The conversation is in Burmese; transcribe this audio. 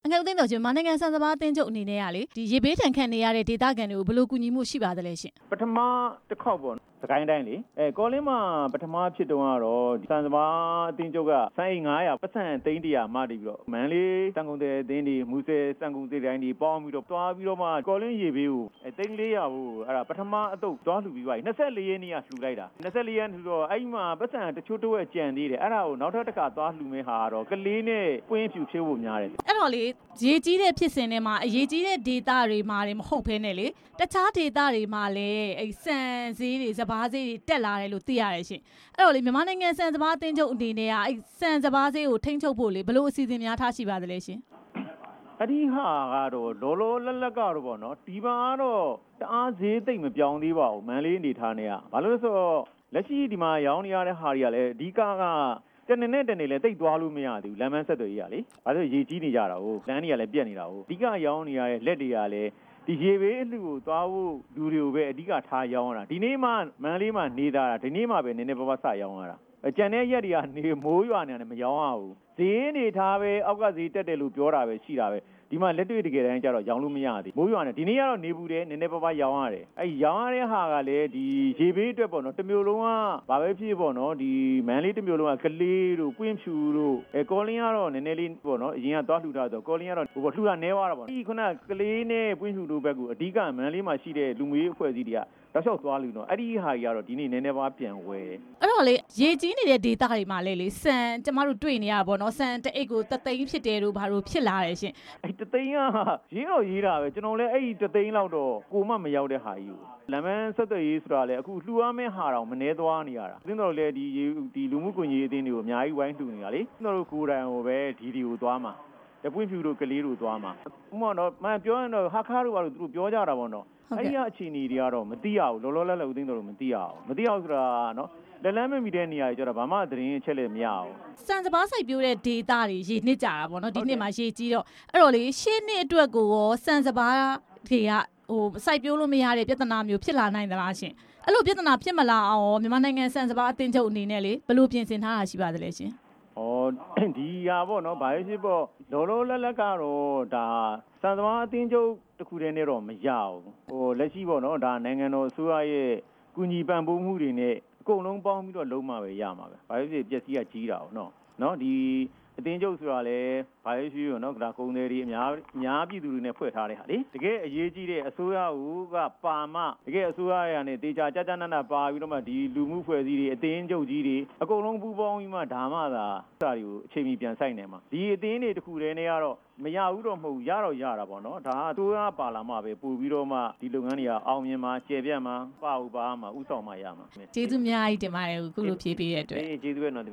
အငယ်ဦးသိန်းတော်ရှင်မြန်မာနိုင်ငံစံစဘာအသင်းချုပ်အနေနဲ့ကလေဒီရေဘေးထန်ခံနေရတဲ့ဒေသခံတွေကိုဘယ်လိုကူညီမှုရှိပါသလဲရှင်ပထမတစ်ခေါက်ပေါ့စကိုင်းတိုင်းလေကောလင်းမှာပထမဖြစ်တုန်းကတော့စံစဘာအသင်းချုပ်ကစံအိမ်900ပတ်စံသိန်း100မှတည်ပြီးတော့မန္တလေးစံကုန်တဲ့အသင်းတွေမူဆယ်စံကုန်တဲ့တိုင်းတွေပေါင်းပြီးတော့တွားပြီးတော့မှကောလင်းရေဘေးကိုသိန်း400ကိုအဲ့ဒါပထမအတုပ်တွားလှူပြီးပါ24ရက်နေ့ကလှူလိုက်တာ24ရက်လှူတော့အဲ့ဒီမှာပတ်စံတချို့တော့ကြံသေးတယ်အဲ့ဒါကိုနောက်ထပ်တစ်ခါတွားလှူမဲ့ဟာတော့ကလေးနဲ့ပွင့်ဖြူဖြစ်ဖို့များတယ်အဲ့တော့လေရေကြီးတဲ့ဖြစ်စဉ်တွေမှာအရေးကြီးတဲ့ဒေသတွေမှာလည်းမဟုတ်ဘဲနဲ့လေတခြားဒေသတွေမှာလည်းအဲ့စံဈေးတွေစဘာဈေးတွေတက်လာတယ်လို့သိရတယ်ရှင်အဲ့တော့လေမြန်မာနိုင်ငံစံစဘာအသင်းချုပ်အနေနဲ့ကအဲ့စံစဘာဈေးကိုထိန်းချုပ်ဖို့လေဘယ်လိုအစီအစဉ်များထားရှိပါသလဲရှင်အဲ့ဒီဟာကတော့လောလောလတ်လတ်ကတော့ပေါ့နော်ဒီမှာကတော့တအားဈေးသိမ့်မပြောင်းသေးပါဘူးမန်လေးအနေထားနေရဘာလို့လဲဆိုတော့လက်ရှိဒီမှာရောင်းနေရတဲ့ဟာတွေကလည်းအဓိကတနေ့နဲ့တနေ့လည်းတိတ်သွားလို့မရသေးဘူးလမ်းမဆက်သွယ်ရေးကလေဘာလို့ရေကြီးနေကြတာဟုတ်လမ်းတွေကလည်းပြက်နေတာဟုတ်အဓိကရောင်းနေရတဲ့လက်တွေကလည်းဒီရေဘေးအလှူကိုသွားဖို့လူတွေကိုပဲအဓိကထားရောင်းရတာဒီနေ့မှမန်လေးမှာနေတာဒီနေ့မှပဲနည်းနည်းပါးပါးစရောင်းရတာကျန်တဲ့ရက်တွေကနေမိုးရွာနေတယ်မရောင်းရဘူးဈေးနေထားပဲအောက်ကဈေးတက်တယ်လို့ပြောတာပဲရှိတာပဲဒီမှာလက်တွေ့တကယ်တမ်းကျတော့ရောင်းလို့မရသေးမိုးရွာနေဒီနေ့ကတော့နေဘူးတယ်နည်းနည်းပါးပါးရောင်းရတယ်အဲ့ရောင်းရတဲ့ဟာကလည်းဒီရေဘေးအတွက်ပေါ့နော်တစ်မျိုးလုံးကဘာပဲဖြစ်ပေါ့နော်ဒီမန်လေးတစ်မျိုးလုံးကကလေးတို့ပွင့်ဖြူတို့ကောလင်းကတော့နည်းနည်းလေးပေါ့နော်အရင်ကသွားလှူတာဆိုကောလင်းကတော့ဟိုလှူတာနဲသွားတာပေါ့ဒီခုနကလေးနဲ့ပွင့်ဖြူတို့ဘက်ကအဓိကမန်လေးမှာရှိတဲ့လူမျိုးအဖွဲ့အစည်းတွေကတော့လျှောက်သွားလူတော့အဲ့ဒီဟာကြီးကတော့ဒီနေ့နည်းနည်းပါးပြန်ဝဲအဲ့တော့လေရေကြီးနေတဲ့ဒေသတွေမှာလေစံကျမတို့တွေ့နေရပါဘောနော်စံတအိတ်ကို3သိန်းဖြစ်တယ်လို့ဘာလို့ဖြစ်လာတယ်ရှင်အဲ့3သိန်းကရေးတော့ရေးတာပဲကျွန်တော်လည်းအဲ့ဒီ3သိန်းလောက်တော့ကိုမှမရောက်တဲ့ဟာကြီးကိုလမ်းမဆက်သွယ်ရေးဆိုတာလေအခုလှူရမယ့်ဟာတော့မနှဲသွားနေရတာသင်တော်လည်းဒီလူမှုကွန်ရက်အသင်းတွေကိုအများကြီးဝိုင်းလှူနေတာလေသင်တော်တို့ကိုယ်တိုင်ကိုပဲဒီကိုသွားမှာတပွင့်ဖြူတို့ကလေးတို့သွားမှာဥမတော့မပြောရင်တော့ဟာခါတို့ဘာလို့သူတို့ပြောကြတာပေါ့နော်အဲ့ဒီအခြေအနေတွေကတော့မသိရဘူးလောလောလတ်လတ်ဦးသိန်းတော်တို့မသိရအောင်မသိအောင်ဆိုတာနော်လက်လန်းမမီတဲ့နေရာကြီးကျတော့ဘာမှသတင်းအချက်လည်းမရအောင်စံစဘာစိုက်ပြိုးတဲ့ဒေတာတွေရေနစ်ကြတာပေါ့နော်ဒီနှစ်မှာရေကြီးတော့အဲ့တော့လေရှေ့နှစ်အတွက်ကိုရောစံစဘာတွေကစိုက်ပြိုးလို့မရတဲ့ပြဿနာမျိုးဖြစ်လာနိုင်သလားရှင်အဲ့လိုပြဿနာဖြစ်မလာအောင်ရောမြန်မာနိုင်ငံစံစဘာအသင်းချုပ်အနေနဲ့လေဘယ်လိုပြင်ဆင်ထားတာရှိပါသလဲရှင်ဒီဟာပေါ့နော်ဘာဖြစ်ပေါ့လောလောလတ်လတ်ကတော့ဒါစံစဘာအသင်းချုပ်တစ်ခုတည်းနဲ့တော့မရဘူးလက်ရှိပေါ့နော်ဒါနိုင်ငံတော်အစိုးရရဲ့ကူညီပံ့ပိုးမှုတွေနဲ့အကုန်လုံးပေါင်းပြီးတော့လုံးမှပဲရမှာပဲဘာဖြစ်ပျက်စီးကကြီးတာပေါ့နော်ဒီအသင်းချုပ်ဆိုတာလည်းဘာလို့ရှိရောနော်ဒါကုန်းတွေအများပြည်သူတွေနဲ့ဖွဲ့ထားတဲ့ဟာလေတကယ်အရေးကြီးတဲ့အစိုးရကပါမတကယ်အစိုးရရနဲ့တေချာကြကြနနပါပြီးတော့မှဒီလူမှုဖွဲ့စည်းတွေအသင်းချုပ်ကြီးတွေအကုန်လုံးပူးပေါင်းပြီးမှဒါမှသာစာတွေကိုအချိန်မီပြန်ဆိုင်နေမှာဒီအသင်းတွေတခုတည်းနဲ့ကတော့မရဘူးတော့မဟုတ်ရတော့ရတာပေါ့နော်ဒါအစိုးရပါလာမှပဲပို့ပြီးတော့မှဒီလုပ်ငန်းတွေကအောင်မြင်မှာကျေပြတ်မှာပါမှာဥဆောင်မှာရမှာကျေးဇူးအများကြီးတင်ပါတယ်ခုလိုဖြည့်ပေးတဲ့အတွက်ကျေးဇူးပဲနော်